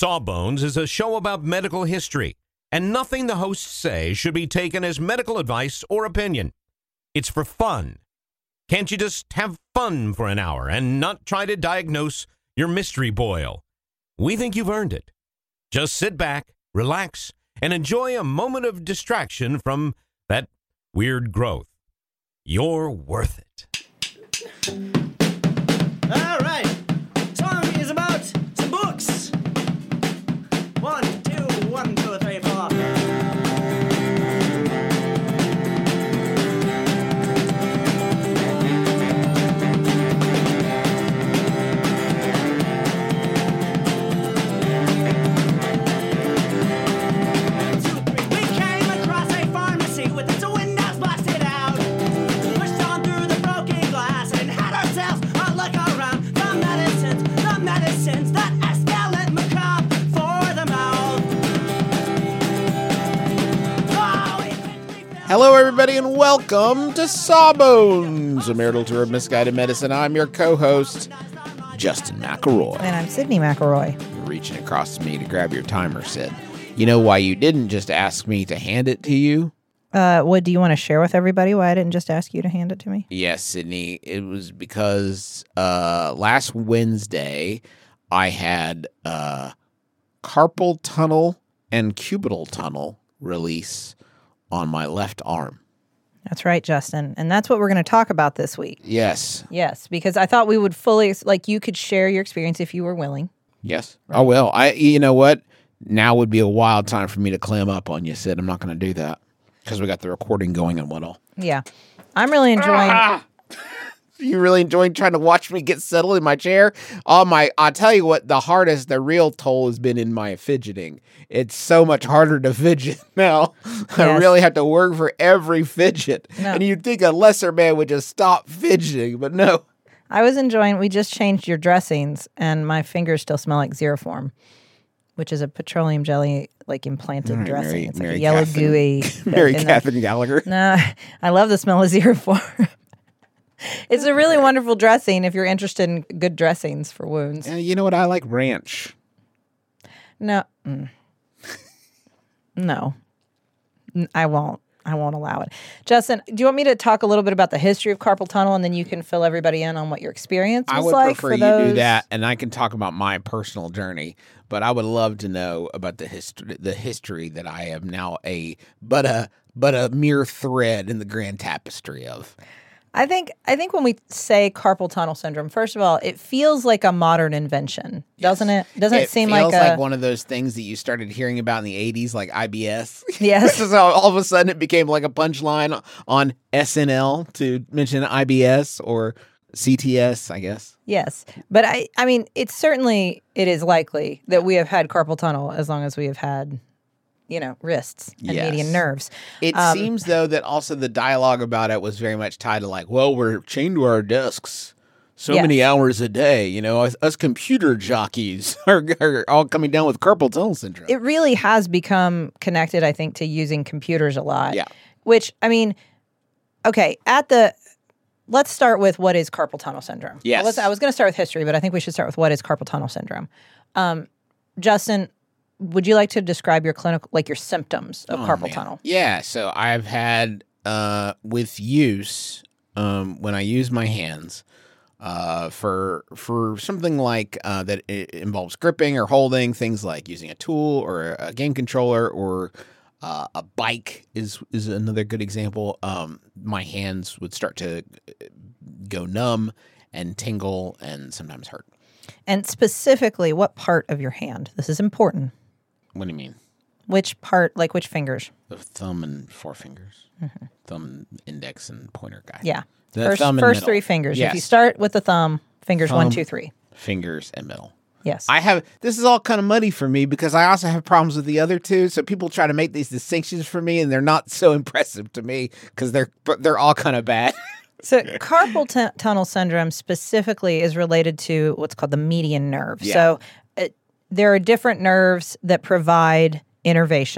Sawbones is a show about medical history, and nothing the hosts say should be taken as medical advice or opinion. It's for fun. Can't you just have fun for an hour and not try to diagnose your mystery boil? We think you've earned it. Just sit back, relax, and enjoy a moment of distraction from that weird growth. You're worth it. All right. Song is about some books. 1, 2, 1, 2, 3, 4. Hello, everybody, and welcome to Sawbones, a marital tour of misguided medicine. I'm your co-host, Justin McElroy. And I'm Sydney McElroy. Reaching across to me to grab your timer, Sid. You know why you didn't just ask me to hand it to you? What do you want to share with everybody? Why I didn't just ask you to hand it to me? Yes, Sydney. It was because last Wednesday I had carpal tunnel and cubital tunnel release on my left arm. That's right, Justin. And that's what we're going to talk about this week. Yes. Yes, because I thought we would fully, you could share your experience if you were willing. Yes. Right. I will. You know what? Now would be a wild time for me to clam up on you, Sid. I'm not going to do that because we got the recording going and what all. Yeah. I'm really enjoying... You really enjoying trying to watch me get settled in my chair? I'll tell you what, the real toll has been in my fidgeting. It's so much harder to fidget now. Yes. I really have to work for every fidget. No. And you'd think a lesser man would just stop fidgeting, but no. I was enjoying, we just changed your dressings, and my fingers still smell like Xeroform, which is a petroleum jelly, implanted dressing. It's like a yellow gooey. Mary Catherine Gallagher. No, I love the smell of Xeroform. It's a really wonderful dressing if you're interested in good dressings for wounds. You know what? I like ranch. No. No. I won't allow it. Justin, do you want me to talk a little bit about the history of carpal tunnel, and then you can fill everybody in on what your experience was like? I would prefer you do that, and I can talk about my personal journey, but I would love to know about the history that I am now but a mere thread in the grand tapestry of. I think when we say carpal tunnel syndrome, first of all, it feels like a modern invention, doesn't it? Doesn't it seem like it feels like one of those things that you started hearing about in the 80s, like IBS? Yes. So all of a sudden it became like a punchline on SNL to mention IBS or CTS, I guess. Yes. But I mean, it is likely that we have had carpal tunnel as long as we have had wrists and median nerves. It seems, though, that also the dialogue about it was very much tied to we're chained to our desks so many hours a day. Us computer jockeys are all coming down with carpal tunnel syndrome. It really has become connected, I think, to using computers a lot. Yeah. Which, I mean, okay, let's start with what is carpal tunnel syndrome. Yes. I was going to start with history, but I think we should start with what is carpal tunnel syndrome. Justin, would you like to describe your your symptoms of carpal tunnel? Yeah, so I've had, with use, when I use my hands, for something that it involves gripping or holding, things like using a tool or a game controller or a bike is another good example. My hands would start to go numb and tingle and sometimes hurt. And specifically, what part of your hand? This is important. What do you mean? Which part, which fingers? The thumb and forefingers. Mm-hmm. Thumb, index, and pointer guy. Yeah. The first three fingers. Yes. If you start with the thumb, fingers 1, 2, 3. Fingers and middle. Yes. This is all kind of muddy for me because I also have problems with the other two. So people try to make these distinctions for me and they're not so impressive to me because they're all kind of bad. So carpal tunnel syndrome specifically is related to what's called the median nerve. Yeah. So there are different nerves that provide innervation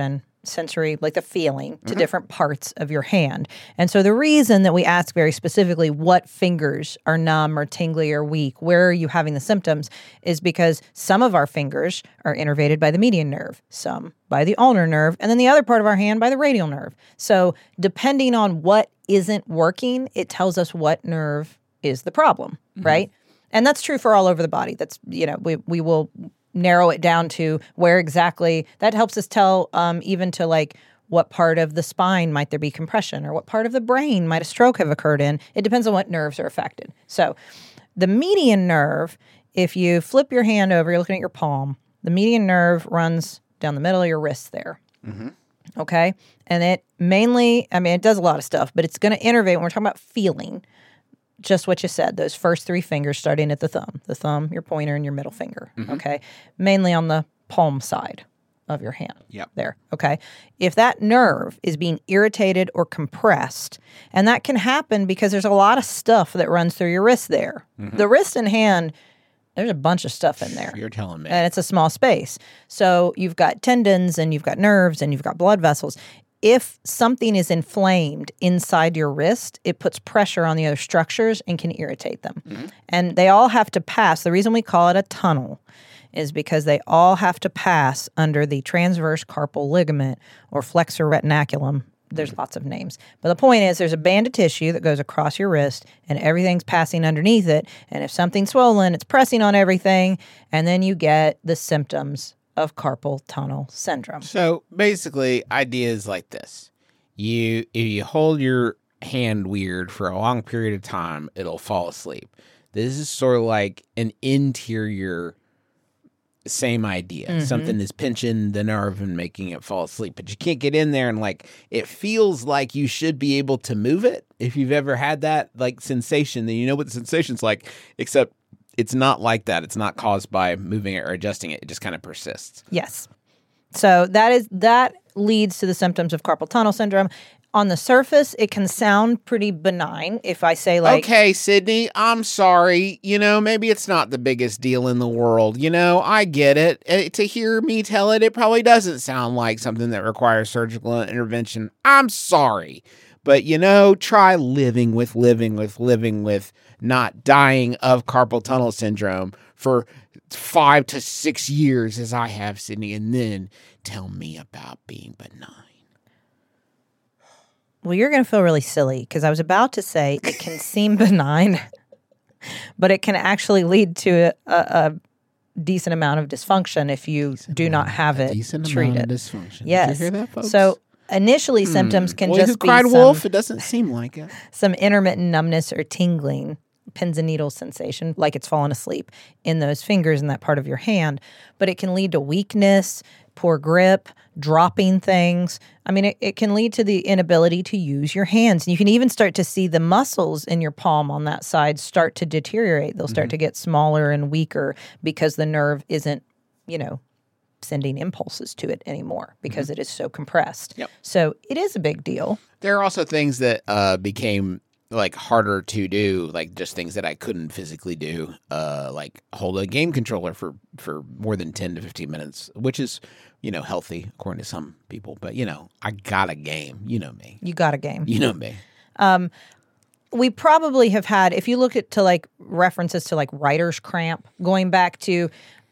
sensory, like the feeling, to different parts of your hand. And so the reason that we ask very specifically what fingers are numb or tingly or weak, where are you having the symptoms, is because some of our fingers are innervated by the median nerve, some by the ulnar nerve, and then the other part of our hand by the radial nerve. So depending on what isn't working, it tells us what nerve is the problem, right? And that's true for all over the body. That's, we will narrow it down to where exactly. That helps us tell even to like what part of the spine might there be compression or what part of the brain might a stroke have occurred in. It depends on what nerves are affected. So the median nerve, if you flip your hand over, you're looking at your palm, the median nerve runs down the middle of your wrist there. Okay? And it mainly, it does a lot of stuff, but it's going to innervate when we're talking about feeling. Just what you said, those first three fingers starting at the thumb, your pointer, and your middle finger, okay? Mainly on the palm side of your hand. Yep. There, okay? If that nerve is being irritated or compressed, and that can happen because there's a lot of stuff that runs through your wrist there. The wrist and hand, there's a bunch of stuff in there. You're telling me. And it's a small space. So you've got tendons, and you've got nerves, and you've got blood vessels. If something is inflamed inside your wrist, it puts pressure on the other structures and can irritate them. And they all have to pass. The reason we call it a tunnel is because they all have to pass under the transverse carpal ligament or flexor retinaculum. There's lots of names. But the point is there's a band of tissue that goes across your wrist and everything's passing underneath it. And if something's swollen, it's pressing on everything. And then you get the symptoms of carpal tunnel syndrome. So basically, idea is like this. If you hold your hand weird for a long period of time, it'll fall asleep. This is sort of like an interior same idea. Something is pinching the nerve and making it fall asleep. But you can't get in there and it feels like you should be able to move it. If you've ever had that sensation, then you know what the sensation's like, except it's not like that. It's not caused by moving it or adjusting it. It just kind of persists. Yes. So that leads to the symptoms of carpal tunnel syndrome. On the surface, it can sound pretty benign if I say okay, Sydney, I'm sorry. Maybe it's not the biggest deal in the world. I get it. To hear me tell it, it probably doesn't sound like something that requires surgical intervention. I'm sorry. But, try living with not dying of carpal tunnel syndrome for 5 to 6 years as I have, Sydney, and then tell me about being benign. Well, you're going to feel really silly because I was about to say it can seem benign, but it can actually lead to a decent amount of dysfunction if you do not have it treated. Amount of dysfunction. Yes. Did you hear that, folks? So initially symptoms can Boy just who be cried wolf. It doesn't seem like it. Some intermittent numbness or tingling, pins and needles sensation, like it's fallen asleep in those fingers in that part of your hand. But it can lead to weakness, poor grip, dropping things. It can lead to the inability to use your hands. And you can even start to see the muscles in your palm on that side start to deteriorate. They'll start to get smaller and weaker because the nerve isn't, sending impulses to it anymore because it is so compressed. Yep. So it is a big deal. There are also things that became harder to do, just things that I couldn't physically do, like hold a game controller for more than 10 to 15 minutes, which is, healthy according to some people. But, I got a game. You know me. You got a game. You know me. We probably have had, if you look at references to writer's cramp, going back to,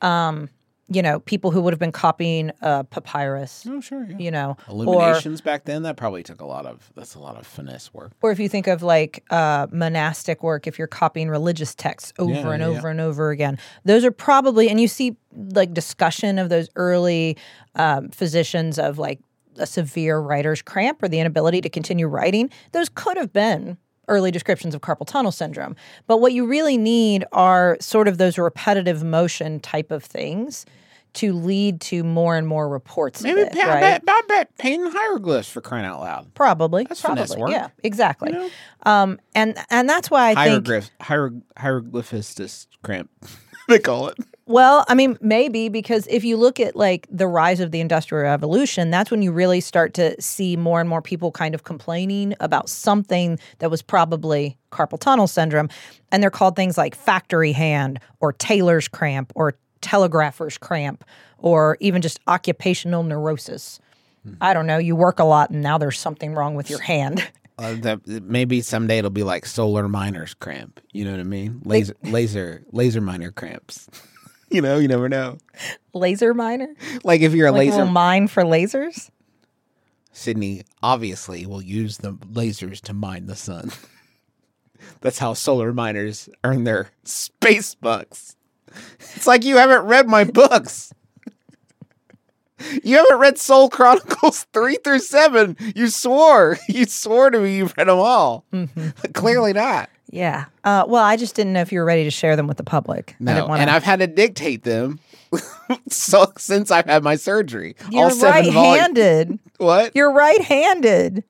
people who would have been copying papyrus. Oh, sure. Yeah. Or Illuminations back then, that's a lot of finesse work. Or if you think of monastic work, if you're copying religious texts over and over again, those are probably, and you see discussion of those early physicians of a severe writer's cramp or the inability to continue writing. Those could have been early descriptions of carpal tunnel syndrome. But what you really need are sort of those repetitive motion type of things to lead to more and more reports Maybe of it, right? I bet painting hieroglyphs, for crying out loud. Probably. That's finesse work. Yeah, exactly. And that's why I think... Hieroglyphist cramp, they call it. Well, maybe because if you look at the rise of the Industrial Revolution, that's when you really start to see more and more people kind of complaining about something that was probably carpal tunnel syndrome. And they're called things like factory hand or tailor's cramp or telegrapher's cramp or even just occupational neurosis. I don't know, you work a lot and now there's something wrong with your hand. Maybe someday it'll be like solar miner's cramp. You know what I mean? Laser miner cramps. You know, you never know. Laser miner? Like if you're a Like laser we'll mine for lasers? Sydney obviously will use the lasers to mine the sun. That's how solar miners earn their space bucks. It's like you haven't read my books. You haven't read Soul Chronicles 3 through 7. You swore. You swore to me you've read them all. But clearly not. Yeah. Well, I just didn't know if you were ready to share them with the public. I No, didn't wanna... and I've had to dictate them since I've had my surgery. You're all 7 volumes. right-handed. What? You're right-handed.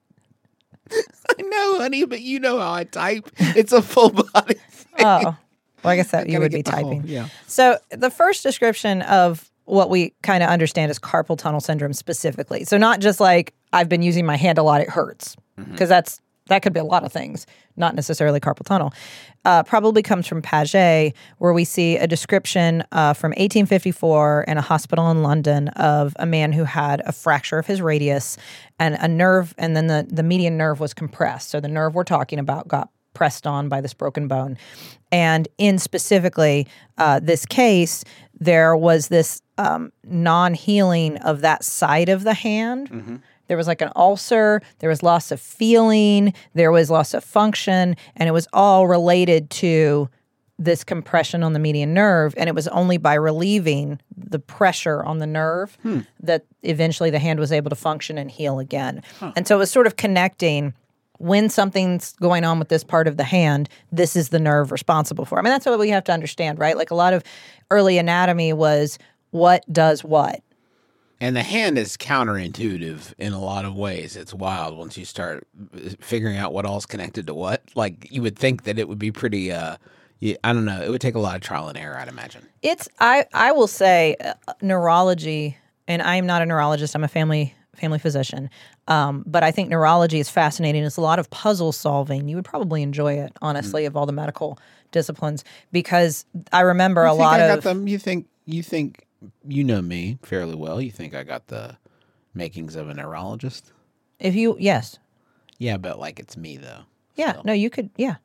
I know, honey, but you know how I type. It's a full body thing. Oh. Well, I guess that you gotta would be get the whole- typing. yeah. So the first description of what we kind of understand is carpal tunnel syndrome specifically. So not just like I've been using my hand a lot, it hurts, because that could be a lot of things, not necessarily carpal tunnel. Probably comes from Paget, where we see a description from 1854 in a hospital in London of a man who had a fracture of his radius and a nerve, and then the median nerve was compressed. So the nerve we're talking about got pressed on by this broken bone. And in specifically this case, there was this non-healing of that side of the hand. There was like an ulcer, there was loss of feeling, there was loss of function, and it was all related to this compression on the median nerve. And it was only by relieving the pressure on the nerve that eventually the hand was able to function and heal again. And so it was sort of connecting when something's going on with this part of the hand, this is the nerve responsible for. I mean, that's what we have to understand, right? Like a lot of early anatomy was what does what. And the hand is counterintuitive in a lot of ways. It's wild once you start figuring out what all's connected to what. Like you would think that it would be pretty, I don't know, it would take a lot of trial and error, I'd imagine. I will say neurology, and I'm not a neurologist, I'm a family physician, but I think neurology is fascinating. It's a lot of puzzle solving. You would probably enjoy it, honestly, of all the medical disciplines, because I remember a lot of them. You think you know me fairly well. You think I got the makings of a neurologist? Yes. Yeah, but like it's me though. Yeah, Still. no, you could, yeah.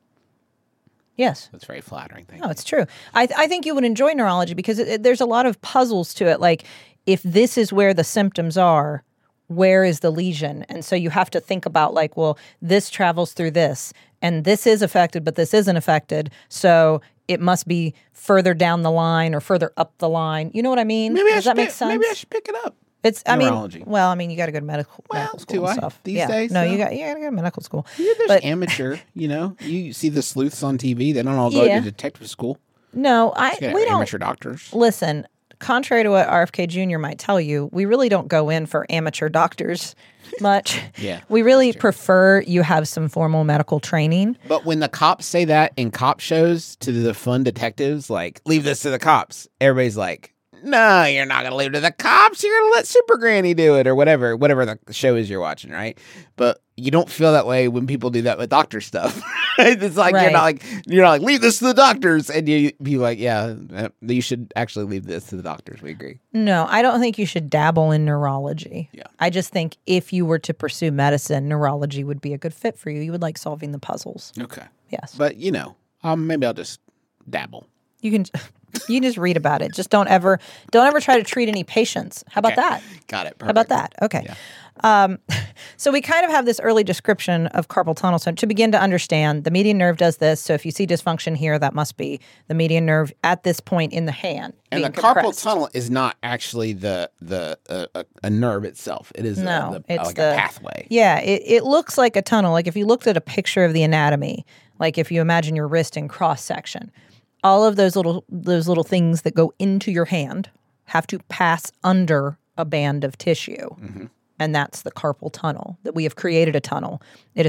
Yes. That's very flattering. Thank No, you. it's true. I think you would enjoy neurology because there's a lot of puzzles to it. Like, if this is where the symptoms are, where is the lesion? And so you have to think about like, well, this travels through this, and this is affected, but this isn't affected. So it must be further down the line or further up the line. You know what I mean? Does that make sense? Maybe I should pick it up. It's, Neurology. you got to go to medical school do and I? stuff. These yeah. days, No, though? you got to go to medical school. Yeah, there's But- amateur. You see the sleuths on TV. They don't all go Yeah. to detective school. No, Yeah, we don't. amateur doctors. Listen, contrary to what RFK Jr. might tell you, we really don't go in for amateur doctors much. Yeah, We really prefer you have some formal medical training. But when the cops say that in cop shows to the fun detectives, like, leave this to the cops, everybody's like, no, you're not going to leave it to the cops. You're going to let Super Granny do it or whatever the show is you're watching, right? But you don't feel that way when people do that with doctor stuff. It's like, Right. you're not like, leave this to the doctors. And you be like, yeah, you should actually leave this to the doctors. We agree. No, I don't think you should dabble in neurology. Yeah. I just think if you were to pursue medicine, neurology would be a good fit for you. You would like solving the puzzles. Okay. Yes. But, maybe I'll just dabble. You can just read about it. Just don't ever try to treat any patients. How about Okay. that? Got it. How about Perfect. that? Okay. Yeah. So we kind of have this early description of carpal tunnel. So to begin to understand, the median nerve does this. So if you see dysfunction here, that must be the median nerve at this point in the hand. And the being carpal compressed. tunnel is not actually a nerve itself. It is No, it's like a pathway. Yeah, it looks like a tunnel. Like if you looked at a picture of the anatomy, like if you imagine your wrist in cross section, all of those little things that go into your hand have to pass under a band of tissue. Mm-hmm. And that's the carpal tunnel, that we have created a tunnel.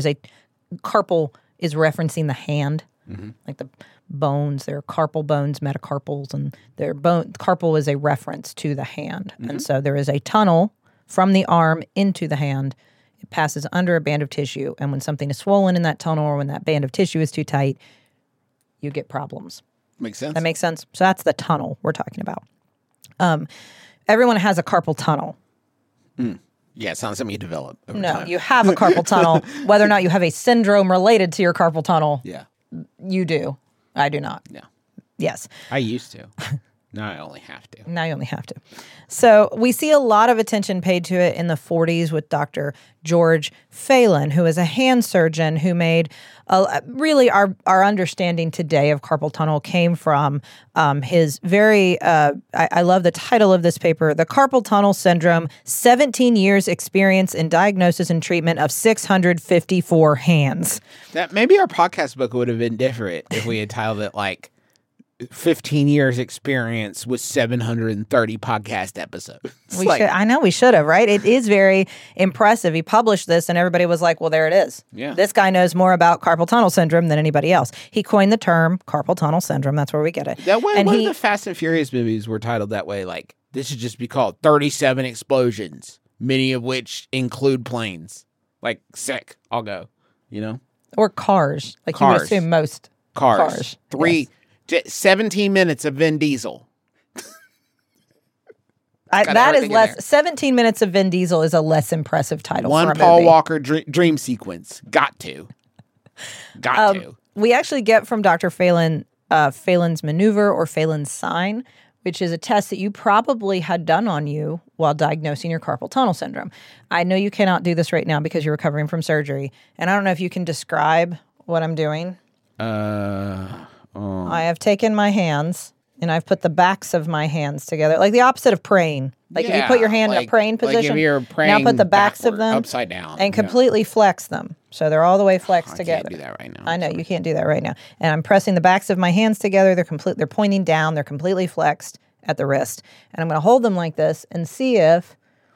Carpal is referencing the hand, like the bones. There are carpal bones, metacarpals, and carpal is a reference to the hand. And so there is a tunnel from the arm into the hand. It passes under a band of tissue, and when something is swollen in that tunnel or when that band of tissue is too tight, you get problems. Makes sense. That makes sense? So that's the tunnel we're talking about. Everyone has a carpal tunnel. Yeah, it's not something you develop over No, time. you have a carpal tunnel. Whether or not you have a syndrome related to your carpal tunnel, Yeah. you do. I do not. Yeah. Yes. I used to. Now I only have to. Now you only have to. So we see a lot of attention paid to it in the 40s with Dr. George Phelan, who is a hand surgeon who made really our understanding today of carpal tunnel came from his very, I love the title of this paper, The Carpal Tunnel Syndrome, 17 Years Experience in Diagnosis and Treatment of 654 Hands. That maybe our podcast book would have been different if we had titled it like 15 years experience with 730 podcast episodes. I know we should have, right? It is very impressive. He published this and everybody was like, well, there it is. Yeah. This guy knows more about carpal tunnel syndrome than anybody else. He coined the term carpal tunnel syndrome. That's where we get it. That way, one of the Fast and Furious movies were titled that way. Like, this should just be called 37 Explosions, many of which include planes. Like, sick. I'll go. You know? Or cars. Like Cars. you would assume most cars. 17 minutes of Vin Diesel. That is less. 17 minutes of Vin Diesel is a less impressive title. One for a Paul movie. Walker dream sequence. Got to. We actually get from Dr. Phelan Phelan's maneuver or Phelan's sign, which is a test that you probably had done on you while diagnosing your carpal tunnel syndrome. I know you cannot do this right now because you're recovering from surgery, and I don't know if you can describe what I'm doing. I have taken my hands and I've put the backs of my hands together, like the opposite of praying. Like if you put your hand in a praying position, like if you're praying now put the backs of them upside down and completely flex them, so they're all the way flexed together. I can't do that right now. I know you can't do that right now. And I'm pressing the backs of my hands together. They're pointing down. They're completely flexed at the wrist, and I'm going to hold them like this and see if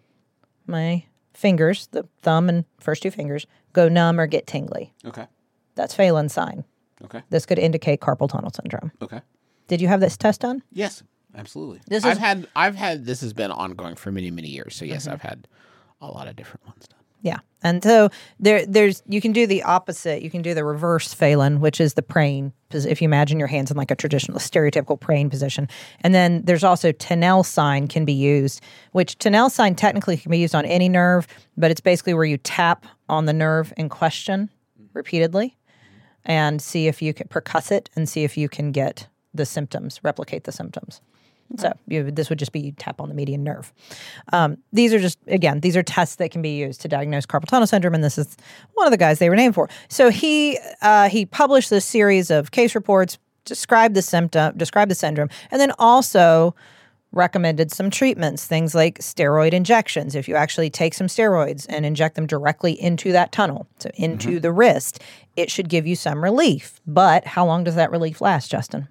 my fingers, the thumb and first two fingers, go numb or get tingly. Okay. That's Phelan's sign. Okay. This could indicate carpal tunnel syndrome. Okay. Did you have this test done? Yes, absolutely. This has been ongoing for many, many years. So yes, I've had a lot of different ones done. Yeah. And so there's you can do the opposite. You can do the reverse Phelan, which is the praying. If you imagine your hands in like a traditional, stereotypical praying position. And then there's also Tinel sign can be used, which Tinel sign technically can be used on any nerve, but it's basically where you tap on the nerve in question repeatedly and see if you can percuss it and see if you can get the symptoms, replicate the symptoms. So this would just be you tap on the median nerve. These are tests that can be used to diagnose carpal tunnel syndrome, and this is one of the guys they were named for. So he published this series of case reports, described the syndrome, and then also recommended some treatments, things like steroid injections. If you actually take some steroids and inject them directly into that tunnel, so into the wrist, it should give you some relief. But how long does that relief last, Justin?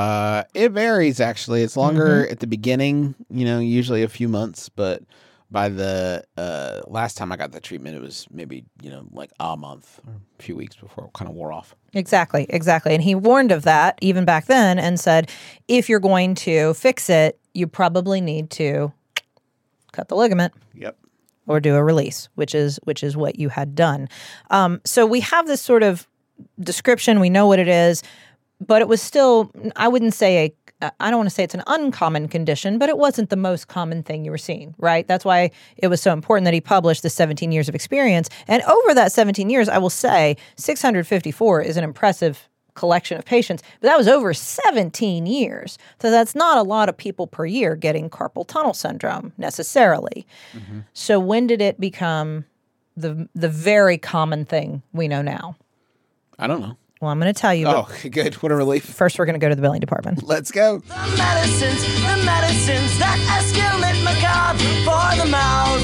It varies actually. It's longer at the beginning, usually a few months, but by the last time I got the treatment, it was maybe, like a month or a few weeks before it kind of wore off. Exactly. And he warned of that even back then and said, if you're going to fix it, you probably need to cut the ligament. Yep. Or do a release, which is what you had done. So we have this sort of description. We know what it is. But it was still, I don't want to say it's an uncommon condition, but it wasn't the most common thing you were seeing, right? That's why it was so important that he published the 17 years of experience. And over that 17 years, I will say 654 is an impressive collection of patients, but that was over 17 years. So that's not a lot of people per year getting carpal tunnel syndrome necessarily. Mm-hmm. So when did it become the very common thing we know now? I don't know. Well, I'm going to tell you. Oh, good. What a relief. First, we're going to go to the billing department. Let's go. The medicines that escalate macabre for the mouth.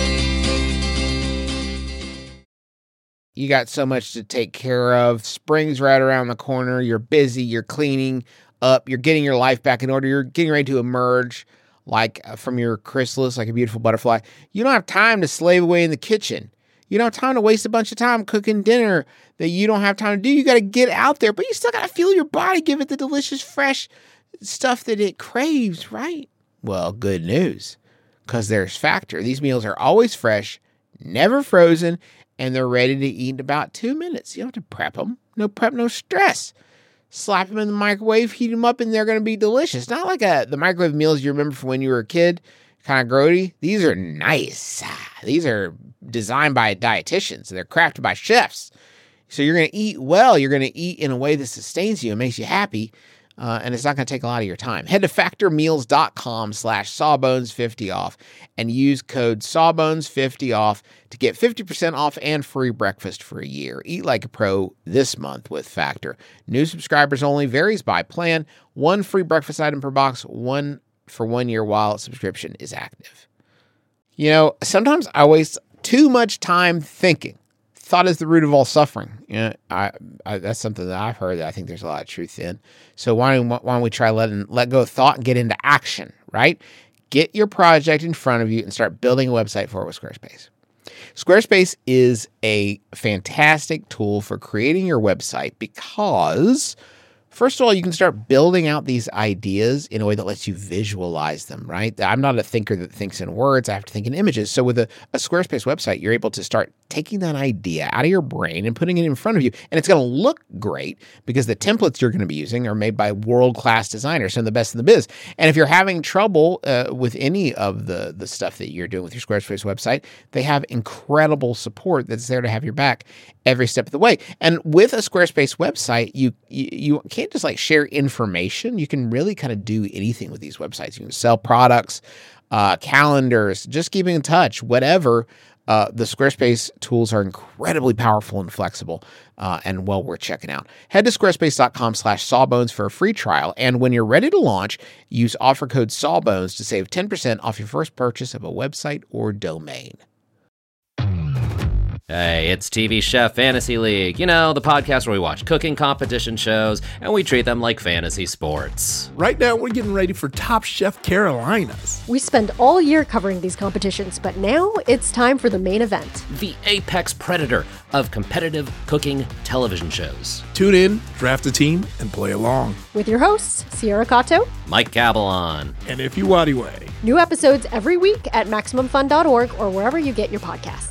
You got so much to take care of. Spring's right around the corner. You're busy. You're cleaning up. You're getting your life back in order. You're getting ready to emerge from your chrysalis like a beautiful butterfly. You don't have time to slave away in the kitchen. You don't have time to waste a bunch of time cooking dinner that you don't have time to do. You got to get out there, but you still got to feel your body, give it the delicious, fresh stuff that it craves, right? Well, good news, because there's Factor. These meals are always fresh, never frozen, and they're ready to eat in about 2 minutes. You don't have to prep them. No prep, no stress. Slap them in the microwave, heat them up, and they're going to be delicious. Not like the microwave meals you remember from when you were a kid. kind of grody. These are nice. These are designed by dietitians. They're crafted by chefs. So you're going to eat well. You're going to eat in a way that sustains you and makes you happy. And it's not going to take a lot of your time. Head to factormeals.com/sawbones50 off and use code sawbones50 off to get 50% off and free breakfast for a year. Eat like a pro this month with Factor. New subscribers only, varies by plan. 1 free breakfast item per box, 1 for 1 year while subscription is active. You know, sometimes I waste too much time thinking. Thought is the root of all suffering. You know, that's something that I've heard that I think there's a lot of truth in. So why don't we try let go of thought and get into action, right? Get your project in front of you and start building a website for it with Squarespace. Squarespace is a fantastic tool for creating your website because, first of all, you can start building out these ideas in a way that lets you visualize them, right? I'm not a thinker that thinks in words. I have to think in images. So with a Squarespace website, you're able to start taking that idea out of your brain and putting it in front of you. And it's going to look great because the templates you're going to be using are made by world-class designers, some of the best in the biz. And if you're having trouble with any of the stuff that you're doing with your Squarespace website, they have incredible support that's there to have your back every step of the way. And with a Squarespace website, you can't just like share information. You can really kind of do anything with these websites. You can sell products, calendars, just keeping in touch, whatever. The Squarespace tools are incredibly powerful and flexible and well worth checking out. Head to squarespace.com/sawbones for a free trial. And when you're ready to launch, use offer code sawbones to save 10% off your first purchase of a website or domain. Hey, it's TV Chef Fantasy League. You know, the podcast where we watch cooking competition shows and we treat them like fantasy sports. Right now, we're getting ready for Top Chef Carolinas. We spend all year covering these competitions, but now it's time for the main event. The apex predator of competitive cooking television shows. Tune in, draft a team, and play along. With your hosts, Sierra Cato, Mike Cabellon, and Ify Way. New episodes every week at MaximumFun.org or wherever you get your podcasts.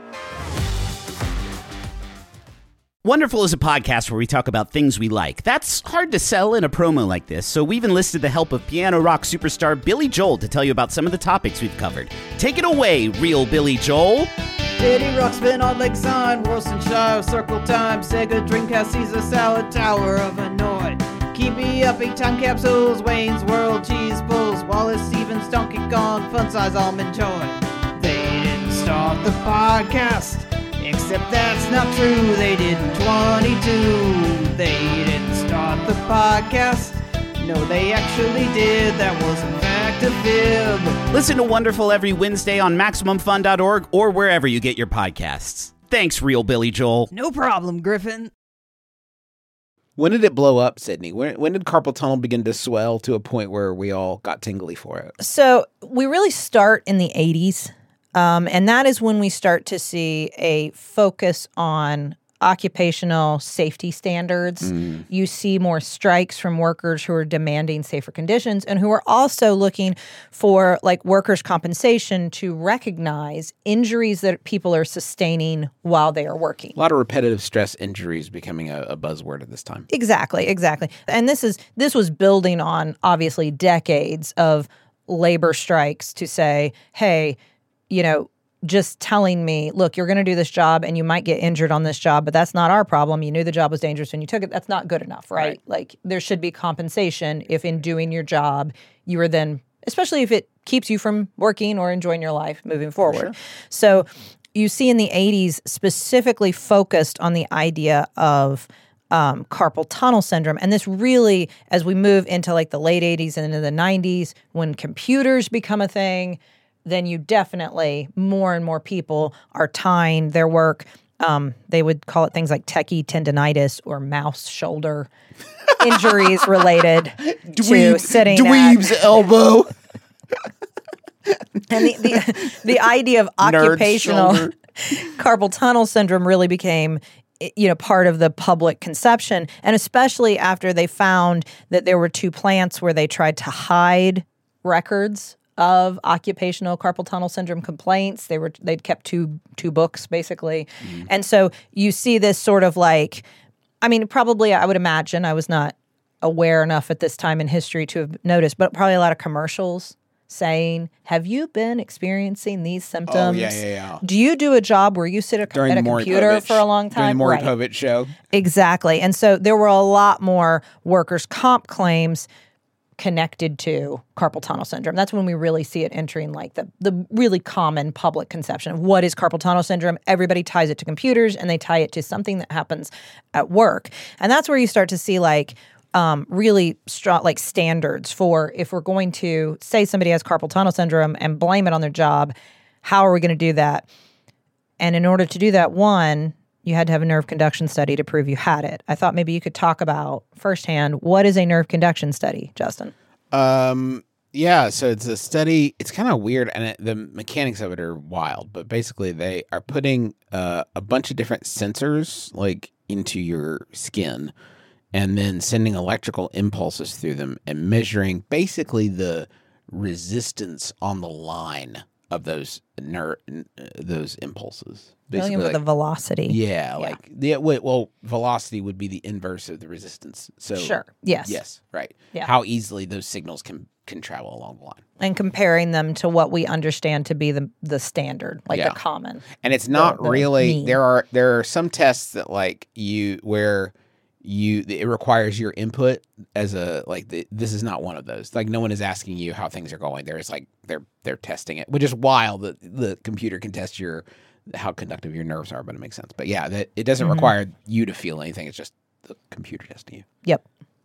Wonderful is a podcast where we talk about things we like. That's hard to sell in a promo like this, so we've enlisted the help of piano rock superstar Billy Joel to tell you about some of the topics we've covered. Take it away, real Billy Joel. Diddy Rockspin on Lakeside, Wilsonshire, Circle Time, Sega, Dreamcast, Caesar Salad, Tower of Hanoi. Keep me up, 8 time capsules, Wayne's World, Cheese Bulls, Wallace Stevens, Donkey Kong, Fun Size Almond Joy. They didn't start the podcast. Except that's not true, they did in 22. They didn't start the podcast. No, they actually did. That was in fact a fib. Listen to Wonderful every Wednesday on MaximumFun.org or wherever you get your podcasts. Thanks, real Billy Joel. No problem, Griffin. When did it blow up, Sydney? When did carpal tunnel begin to swell to a point where we all got tingly for it? So we really start in the 80s. And that is when we start to see a focus on occupational safety standards. You see more strikes from workers who are demanding safer conditions and who are also looking for like workers' compensation to recognize injuries that people are sustaining while they are working. A lot of repetitive stress injuries becoming a buzzword at this time. Exactly. And this was building on obviously decades of labor strikes to say, hey, you know, just telling me, look, you're going to do this job and you might get injured on this job, but that's not our problem. You knew the job was dangerous when you took it. That's not good enough, right? Like there should be compensation if in doing your job, you are then, especially if it keeps you from working or enjoying your life moving forward. Sure. So you see in the 80s specifically focused on the idea of carpal tunnel syndrome. And this really, as we move into like the late 80s and into the 90s, when computers become a thing, then you definitely, more and more people are tying their work. They would call it things like techie tendonitis or mouse shoulder injuries related to sitting dweeb's elbow. And the idea of occupational carpal tunnel syndrome really became, you know, part of the public conception. And especially after they found that there were 2 plants where they tried to hide records of occupational carpal tunnel syndrome complaints. They'd kept two books basically. And so you see this sort of like, I mean, probably I would imagine, I was not aware enough at this time in history to have noticed, but probably a lot of commercials saying, have you been experiencing these symptoms? Oh, yeah. Do you do a job where you sit at a computer for a long time? During the Maury Povich show. Exactly. And so there were a lot more workers' comp claims connected to carpal tunnel syndrome. That's when we really see it entering like the really common public conception of what is carpal tunnel syndrome. Everybody ties it to computers and they tie it to something that happens at work. And that's where you start to see like really strong like standards for if we're going to say somebody has carpal tunnel syndrome and blame it on their job, how are we going to do that? And in order to do that, one, you had to have a nerve conduction study to prove you had it. I thought maybe you could talk about firsthand, what is a nerve conduction study, Justin? Yeah, so it's a study. It's kind of weird, and the mechanics of it are wild. But basically, they are putting a bunch of different sensors like into your skin, and then sending electrical impulses through them and measuring basically the resistance on the line of those impulses. Basically, With the velocity. Yeah. Velocity would be the inverse of the resistance. So sure. Yes. Yes. Right. Yeah. How easily those signals can travel along the line. And comparing them to what we understand to be the standard, like the common. And it's not really mean. there are some tests that like it requires your input as this is not one of those. Like no one is asking you how things are going. There's like they're testing it, which is wild that the computer can test how conductive your nerves are, but it makes sense. But yeah, that it doesn't require you to feel anything. It's just the computer testing you. Yep.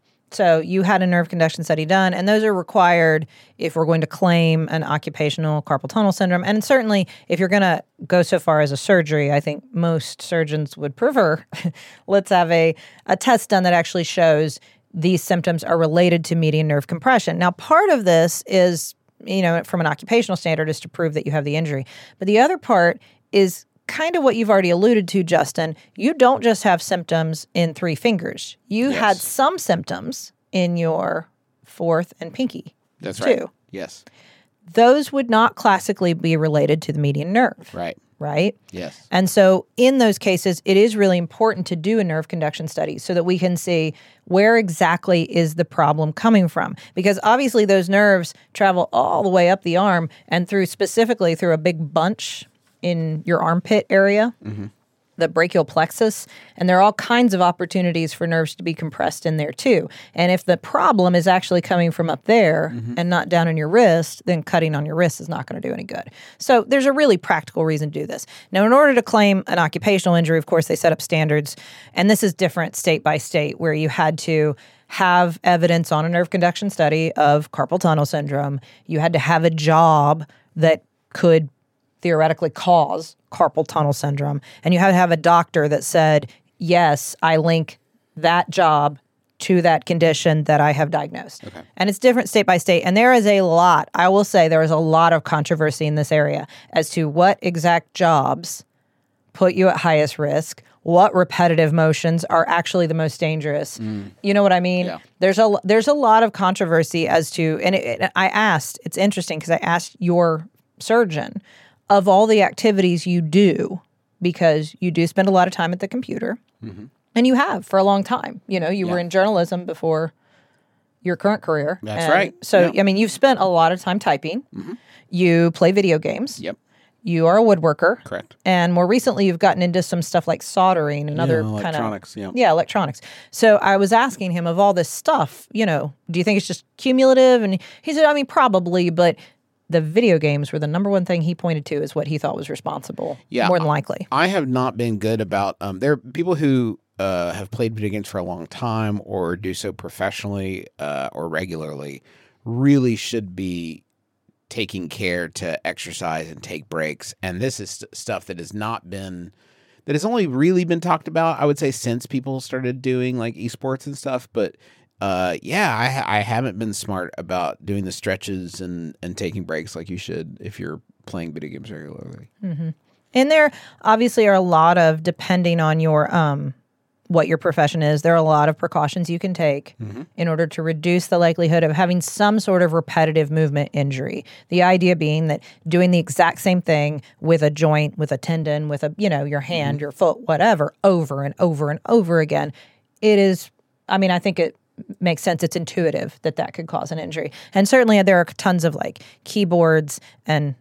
So you had a nerve conduction study done, and those are required if we're going to claim an occupational carpal tunnel syndrome. And certainly, if you're going to go so far as a surgery, I think most surgeons would prefer, let's have a test done that actually shows these symptoms are related to median nerve compression. Now, part of this is, from an occupational standard, is to prove that you have the injury. But the other part is kind of what you've already alluded to, Justin. You don't just have symptoms in 3 fingers. You had some symptoms in your fourth and pinky. That's too. right. Yes. Those would not classically be related to the median nerve. Right. Right? Yes. And so in those cases, it is really important to do a nerve conduction study so that we can see where exactly is the problem coming from. Because obviously those nerves travel all the way up the arm and specifically through a big bunch in your armpit area, the brachial plexus, and there are all kinds of opportunities for nerves to be compressed in there too. And if the problem is actually coming from up there and not down in your wrist, then cutting on your wrist is not going to do any good. So there's a really practical reason to do this. Now, in order to claim an occupational injury, of course, they set up standards, and this is different state by state, where you had to have evidence on a nerve conduction study of carpal tunnel syndrome. You had to have a job that could theoretically cause carpal tunnel syndrome. And you had to have a doctor that said, yes, I link that job to that condition that I have diagnosed. Okay. And it's different state by state. And there is a lot, I will say, there is a lot of controversy in this area as to what exact jobs put you at highest risk, what repetitive motions are actually the most dangerous. You know what I mean? Yeah. There's a lot of controversy as to, and it's interesting because I asked your surgeon, of all the activities you do, because you do spend a lot of time at the computer, and you have for a long time. You were in journalism before your current career. That's right. So, you've spent a lot of time typing. You play video games. Yep. You are a woodworker. Correct. And more recently, you've gotten into some stuff like soldering and other kind of... electronics, Yeah, electronics. So I was asking him of all this stuff, do you think it's just cumulative? And he said, probably, but... The video games were the number one thing he pointed to as what he thought was responsible, more than likely. I have not been good about there are people who have played video games for a long time or do so professionally or regularly really should be taking care to exercise and take breaks. And this is stuff that has only really been talked about, I would say, since people started doing like esports and stuff. But I haven't been smart about doing the stretches and taking breaks like you should if you're playing video games regularly. And there obviously are a lot of, depending on your what your profession is, there are a lot of precautions you can take in order to reduce the likelihood of having some sort of repetitive movement injury. The idea being that doing the exact same thing with a joint, with a tendon, with your hand, your foot, whatever, over and over and over again, it is, I think makes sense. It's intuitive that could cause an injury. And certainly there are tons of like keyboards and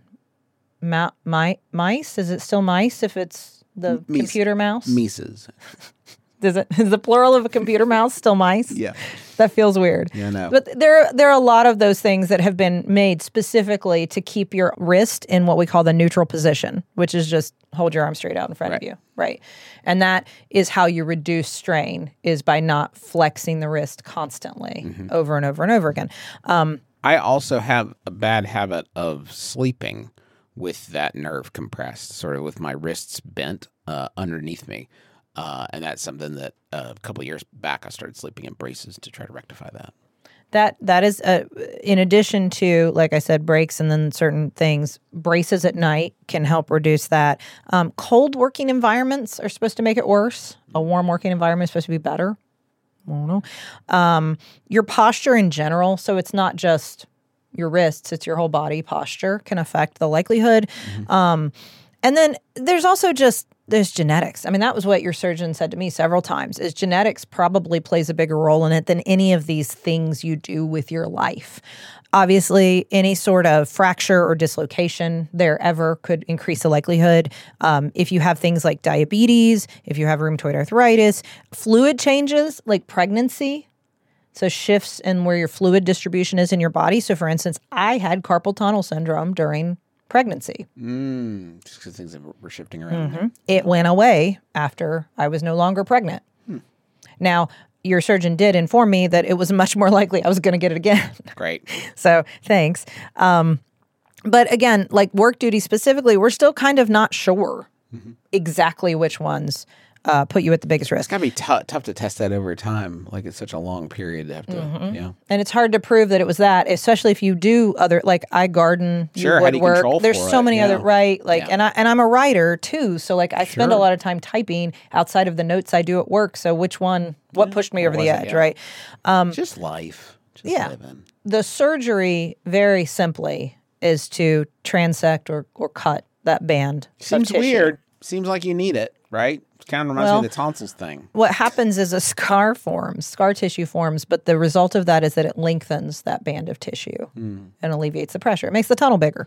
mice. Is it still mice if it's the computer mouse? Mises. Is the plural of a computer mouse still mice? Yeah. That feels weird. Yeah, I know. But there are a lot of those things that have been made specifically to keep your wrist in what we call the neutral position, which is just hold your arm straight out in front of you. Right. And that is how you reduce strain, is by not flexing the wrist constantly over and over and over again. I also have a bad habit of sleeping with that nerve compressed, sort of with my wrists bent underneath me. And that's something that a couple of years back I started sleeping in braces to try to rectify that. That is, in addition to, like I said, breaks and then certain things, braces at night can help reduce that. Cold working environments are supposed to make it worse. A warm working environment is supposed to be better. I don't know. Your posture in general, so it's not just your wrists, it's your whole body posture can affect the likelihood. And then there's also there's genetics. I mean, that was what your surgeon said to me several times, is genetics probably plays a bigger role in it than any of these things you do with your life. Obviously, any sort of fracture or dislocation there ever could increase the likelihood. If you have things like diabetes, if you have rheumatoid arthritis, fluid changes like pregnancy, so shifts in where your fluid distribution is in your body. So for instance, I had carpal tunnel syndrome during pregnancy. Just because things were shifting around. It went away after I was no longer pregnant. Now, your surgeon did inform me that it was much more likely I was going to get it again. Great. So thanks. But again, like work duty specifically, we're still kind of not sure exactly which ones put you at the biggest risk. It's got to be tough to test that over time. Like it's such a long period to have to, And it's hard to prove that it was that, especially if you do other, like I garden, Sure, how do you control There's for so it? many Yeah. other, right? Like, and I'm a writer too. So like I spend a lot of time typing outside of the notes I do at work. So what pushed me over the edge, right? Just life. Just living. The surgery, very simply, is to transect or cut that band. of Seems tissue. weird. Seems like you need it, right? It kind of reminds me of the tonsils thing. What happens is a scar tissue forms, but the result of that is that it lengthens that band of tissue and alleviates the pressure. It makes the tunnel bigger.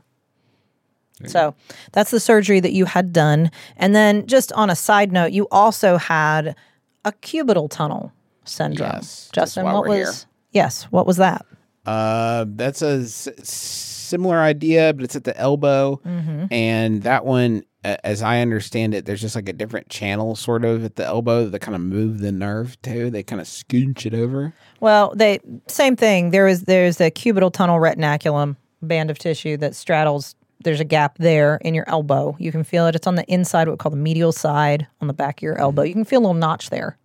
So that's the surgery that you had done. And then just on a side note, you also had a cubital tunnel syndrome. Yes, Justin, that's why what we're was here. Yes, what was that? That's a similar idea, but it's at the elbow. And that one, as I understand it, there's just like a different channel sort of at the elbow that kind of move the nerve too. They kind of scooch it over. Well, same thing. There's a cubital tunnel retinaculum band of tissue that straddles. There's a gap there in your elbow. You can feel it. It's on the inside, what we call the medial side on the back of your elbow. You can feel a little notch there.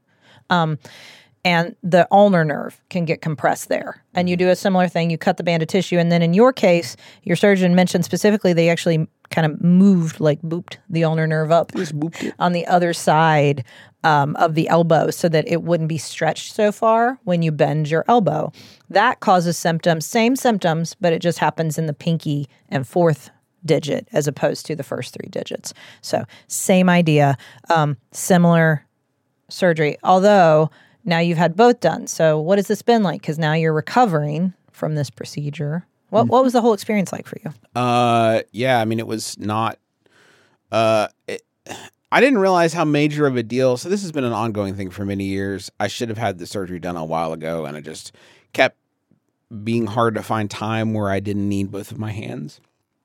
And the ulnar nerve can get compressed there. And you do a similar thing. You cut the band of tissue. And then in your case, your surgeon mentioned specifically they actually kind of booped the ulnar nerve up on the other side of the elbow so that it wouldn't be stretched so far when you bend your elbow. That causes symptoms, same symptoms, but it just happens in the pinky and fourth digit as opposed to the first three digits. So same idea, similar surgery, although now you've had both done. So what has this been like? Because now you're recovering from this procedure. What was the whole experience like for you? Yeah, I mean, it was not, I didn't realize how major of a deal. So this has been an ongoing thing for many years. I should have had the surgery done a while ago, and it just kept being hard to find time where I didn't need both of my hands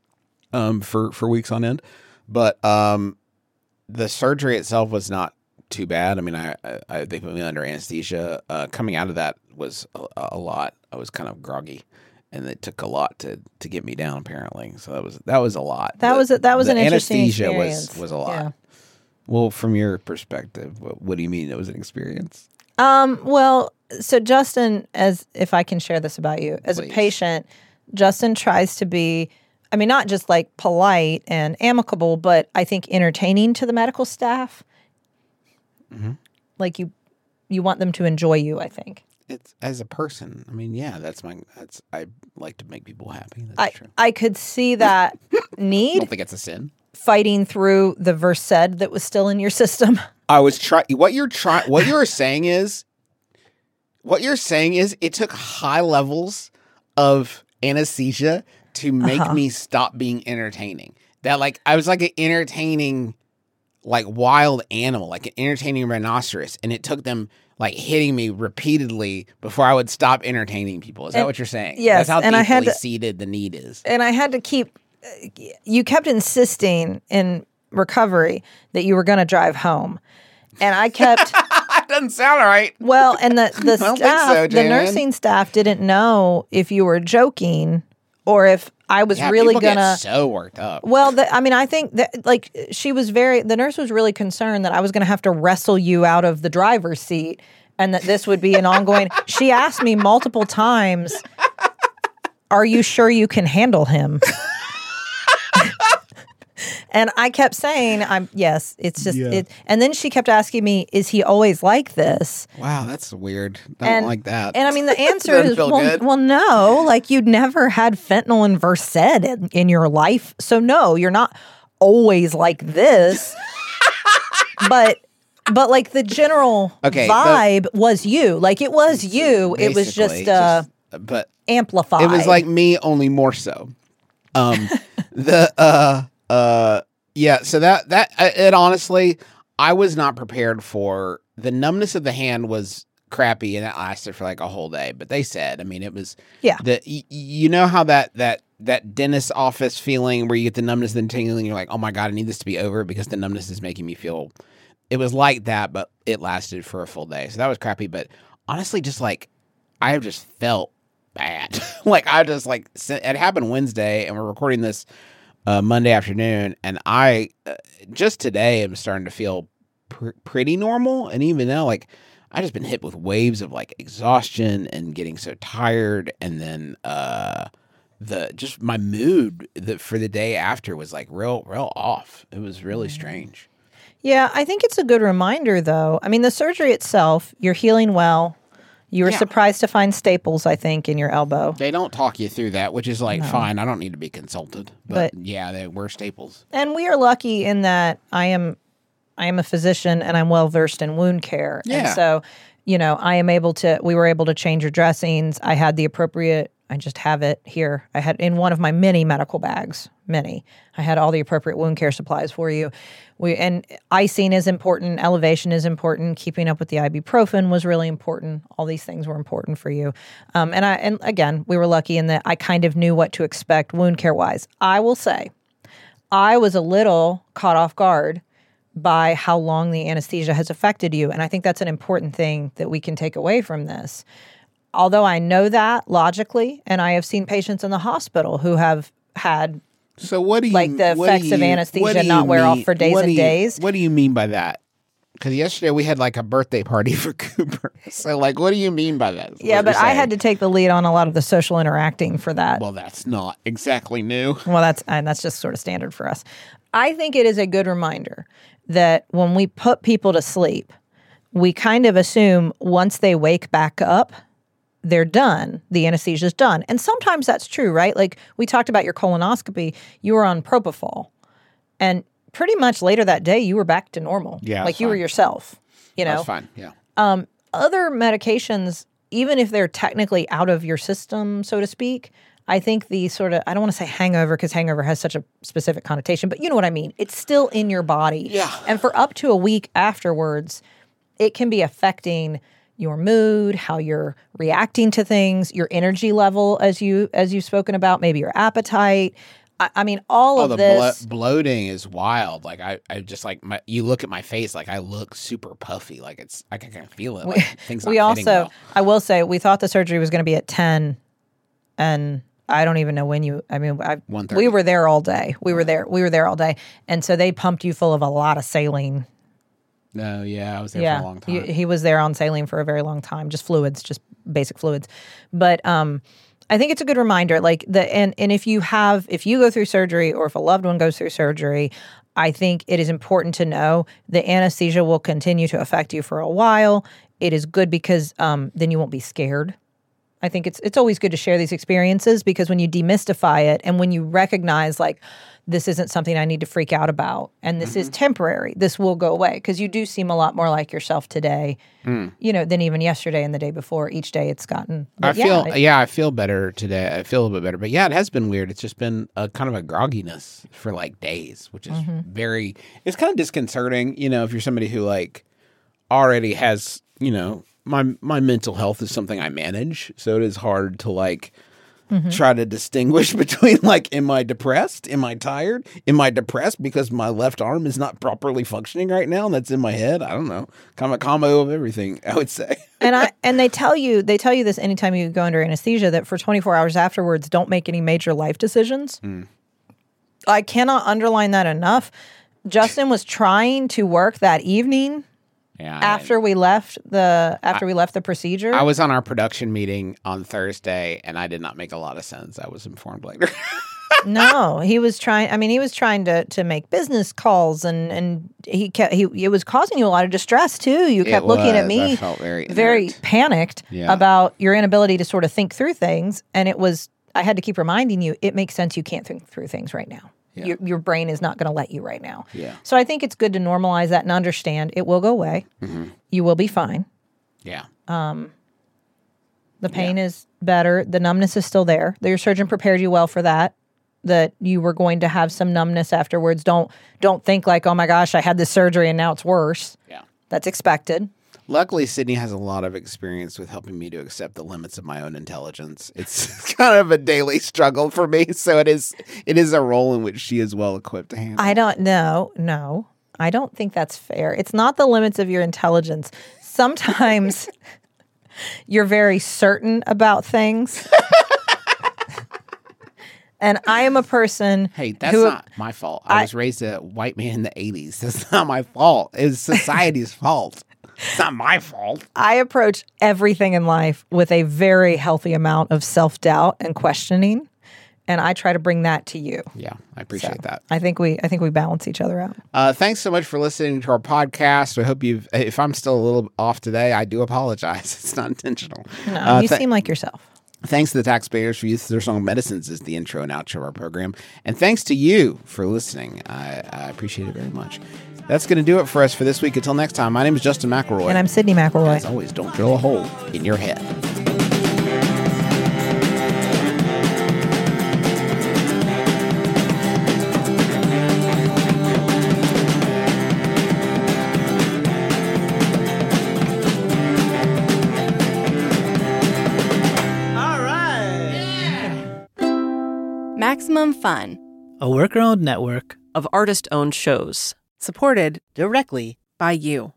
for weeks on end. But the surgery itself was not too bad. I mean, they put me under anesthesia. Coming out of that was a lot. I was kind of groggy, and it took a lot to get me down. Apparently, so that was a lot. That was an interesting anesthesia experience. was a lot. Yeah. Well, from your perspective, what do you mean it was an experience? Well, so Justin, as if I can share this about you, as Please. a patient, Justin tries to be, I mean, not just like polite and amicable, but I think entertaining to the medical staff. Like you want them to enjoy you, I think. It's as a person. I mean, yeah, I like to make people happy. That's true. I could see that I need don't think it's a sin. fighting through the Versed that was still in your system. I was what you're saying is What you're saying is it took high levels of anesthesia to make me stop being entertaining. That like I was like an entertaining like wild animal, like an entertaining rhinoceros, and it took them like hitting me repeatedly before I would stop entertaining people. Is that what you're saying? Yes, That's how and I deeply had to- seated the need is. And I had to keep, you kept insisting in recovery that you were going to drive home. And I kept, That doesn't sound right. well, and the don't think staff, so, the Jan. nursing staff didn't know if you were joking or if I was Yeah, really people going get to. so worked up. Well, I think that like the nurse was really concerned that I was going to have to wrestle you out of the driver's seat and that this would be an ongoing. She asked me multiple times, "Are you sure you can handle him?" And I kept saying, yes, it's just it. And then she kept asking me, is he always like this? Wow, that's weird. Don't like that. And I mean, the answer Doesn't is, feel good. well, no, like you'd never had fentanyl and Versed in your life. So no, you're not always like this. but like the general vibe was you. Like it was you. It was Basically, just but amplified. it was like me, only more so. Yeah, so that it honestly, I was not prepared for. The numbness of the hand was crappy, and that lasted for like a whole day. But they said, I mean, it was you know how that dentist office feeling where you get the numbness and then tingling, and you're like, oh my god, I need this to be over because the numbness is making me feel. It was like that, but it lasted for a full day, so that was crappy. But honestly, just like I have just felt bad. Like I just like it happened Wednesday, and we're recording this Monday afternoon, and I just today am starting to feel pretty normal. And even now, like I just been hit with waves of like exhaustion and getting so tired, and then just my mood for the day after was like real off. It was really strange. Yeah, I think it's a good reminder, though. I mean, the surgery itself, you're healing well. You were surprised to find staples, I think, in your elbow. They don't talk you through that, which is like, fine, I don't need to be consulted. But yeah, they were staples. And we are lucky in that I am a physician and I'm well versed in wound care. Yeah. And so, we were able to change your dressings. I had the appropriate, I just have it here. I had in one of my many medical bags, I had all the appropriate wound care supplies for you. And icing is important, elevation is important, keeping up with the ibuprofen was really important. All these things were important for you. And again, we were lucky in that I kind of knew what to expect wound care wise. I will say, I was a little caught off guard by how long the anesthesia has affected you. And I think that's an important thing that we can take away from this. Although I know that logically, and I have seen patients in the hospital who have had so what do you like the effects of anesthesia not wear off for days and days. What do you mean by that? Because yesterday we had like a birthday party for Cooper. So like, what do you mean by that? Yeah, but I had to take the lead on a lot of the social interacting for that. Well, that's not exactly new. Well, that's just sort of standard for us. I think it is a good reminder that when we put people to sleep, we kind of assume once they wake back up, they're done. The anesthesia's done. And sometimes that's true, right? Like we talked about your colonoscopy, you were on propofol. And pretty much later that day, you were back to normal. Yeah, like you were yourself, That's fine, yeah. Other medications, even if they're technically out of your system, so to speak, I think the sort of, I don't want to say hangover because hangover has such a specific connotation, but you know what I mean. It's still in your body. Yeah. And for up to a week afterwards, it can be affecting your mood, how you're reacting to things, your energy level, as you've spoken about, maybe your appetite. I mean, all of this. Bloating is wild. Like I just like you look at my face, like I look super puffy. Like I can feel it. Like things not fitting well. I will say, we thought the surgery was going to be at 10, and I don't even know when we were there all day. We were there all day, and so they pumped you full of a lot of saline. No, yeah, I was there for a long time. He was there on saline for a very long time, just fluids, just basic fluids. But I think it's a good reminder, like and if you go through surgery or if a loved one goes through surgery, I think it is important to know the anesthesia will continue to affect you for a while. It is good because then you won't be scared. I think it's always good to share these experiences, because when you demystify it and when you recognize, like, this isn't something I need to freak out about, and this is temporary, this will go away, because you do seem a lot more like yourself today, than even yesterday and the day before. Each day it's gotten. I feel better today. I feel a little bit better, but yeah, it has been weird. It's just been a kind of a grogginess for like days, which is it's kind of disconcerting. If you're somebody who like already has, my mental health is something I manage, so it is hard to like try to distinguish between like, am I depressed? Am I tired? Am I depressed because my left arm is not properly functioning right now and that's in my head? I don't know. Kind of a combo of everything, I would say. And they tell you this anytime you go under anesthesia, that for 24 hours afterwards, don't make any major life decisions. I cannot underline that enough. Justin was trying to work that evening. Yeah, after we left the procedure. I was on our production meeting on Thursday, and I did not make a lot of sense. I was informed later. No, he was trying. I mean, he was trying to make business calls, and it was causing you a lot of distress too. You kept looking at me, I felt very panicked about your inability to sort of think through things, and I had to keep reminding you, it makes sense you can't think through things right now. Yeah. Your brain is not going to let you right now. Yeah. So I think it's good to normalize that and understand it will go away. You will be fine. Yeah. The pain is better. The numbness is still there. Your surgeon prepared you well for that you were going to have some numbness afterwards. Don't think like, oh my gosh, I had this surgery and now it's worse. Yeah. That's expected. Luckily, Sydney has a lot of experience with helping me to accept the limits of my own intelligence. It's kind of a daily struggle for me, so it is a role in which she is well equipped to handle. I don't know. No, I don't think that's fair. It's not the limits of your intelligence. Sometimes you're very certain about things. And I am a person. Hey, that's not my fault. I was raised a white man in the 80s. That's not my fault. It's society's fault. It's not my fault. I approach everything in life with a very healthy amount of self-doubt and questioning, and I try to bring that to you. Yeah, I appreciate that. I think we balance each other out. Thanks so much for listening to our podcast. I hope if I'm still a little off today, I do apologize. It's not intentional. No, you seem like yourself. Thanks to the taxpayers for use of their song Medicines as the intro and outro of our program. And thanks to you for listening. I appreciate it very much. That's going to do it for us for this week. Until next time, my name is Justin McElroy. And I'm Sydney McElroy. As always, don't drill a hole in your head. Maximum Fun, a worker-owned network of artist-owned shows. Supported directly by you.